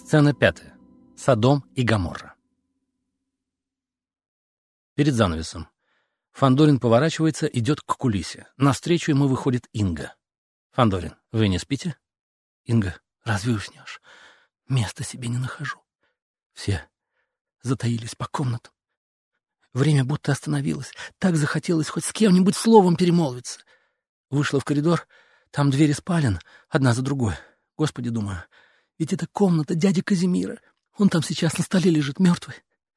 Сцена 5. Содом и Гоморра. Перед занавесом. Фандорин поворачивается, идет к кулисе. Навстречу ему выходит Инга. Фандорин: вы не спите? Инга: разве уснешь? Места себе не нахожу. Все затаились по комнатам. Время будто остановилось. Так захотелось хоть с кем-нибудь словом перемолвиться. Вышла в коридор. Там двери спален, одна за другой. Господи, думаю, ведь это комната дяди Казимира. Он там сейчас на столе лежит мертвый,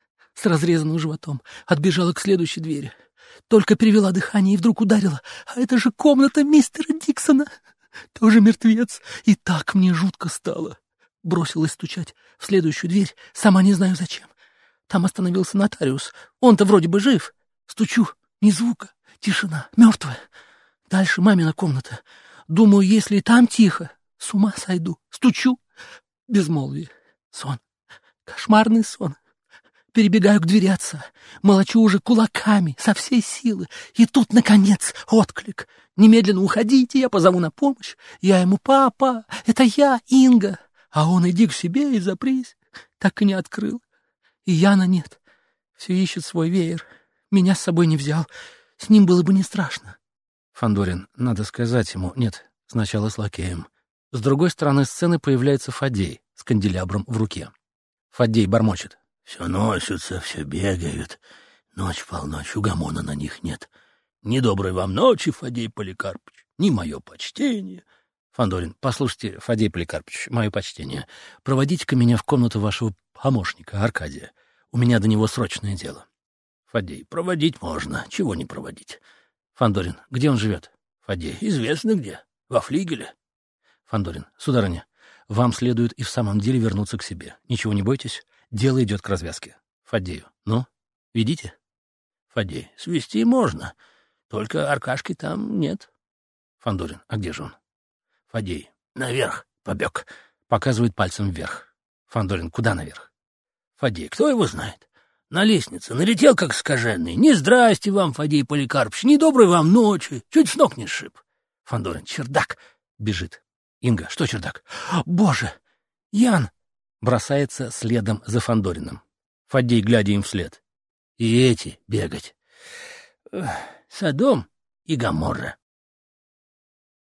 с разрезанным животом. Отбежала к следующей двери. Только перевела дыхание и вдруг ударила. А это же комната мистера Диксона. Тоже мертвец. И так мне жутко стало. Бросилась стучать в следующую дверь, сама не знаю зачем. Там остановился нотариус. Он-то вроде бы жив. Стучу, ни звука, тишина, мертвая. Дальше мамина комната. Думаю, если и там тихо, с ума сойду. Стучу. Безмолвие. Сон. Кошмарный сон. Перебегаю к двери отца. Молочу уже кулаками, со всей силы. И тут, наконец, отклик. Немедленно уходите, я позову на помощь. Я ему: папа, это я, Инга. А он: иди к себе и запрись. Так и не открыл. И Яна нет. Все ищет свой веер. Меня с собой не взял. С ним было бы не страшно. Фандорин: надо сказать ему. Нет, сначала с лакеем. С другой стороны сцены появляется Фадей с канделябром в руке. Фадей бормочет: все носятся, все бегают. Ночь-полночь, угомона на них нет. Недоброй вам ночи, Фадей Поликарпыч, ни мое почтение. Фандорин: послушайте, Фадей Поликарпыч, мое почтение. Проводите-ка меня в комнату вашего помощника, Аркадия. У меня до него срочное дело. Фадей: проводить можно, чего не проводить. Фандорин: где он живет? Фадей: известно где, во флигеле. Фандорин: сударыня, вам следует и в самом деле вернуться к себе. Ничего не бойтесь, дело идет к развязке. Фадею: ну, ведите. Фадей: свести можно, только Аркашки там нет. Фандорин: а где же он? Фадей: наверх побег. Показывает пальцем вверх. Фандорин: куда наверх? Фадей: кто его знает? На лестнице налетел, как скаженный. Не здрасте вам, Фадей Поликарпыч, не доброй вам ночи. Чуть с ног не сшиб. Фандорин: чердак. Бежит. Инга: что чердак? Боже! Ян! Бросается следом за Фандориным. Фадей, глядя им вслед: и эти бегать. Содом и Гоморра.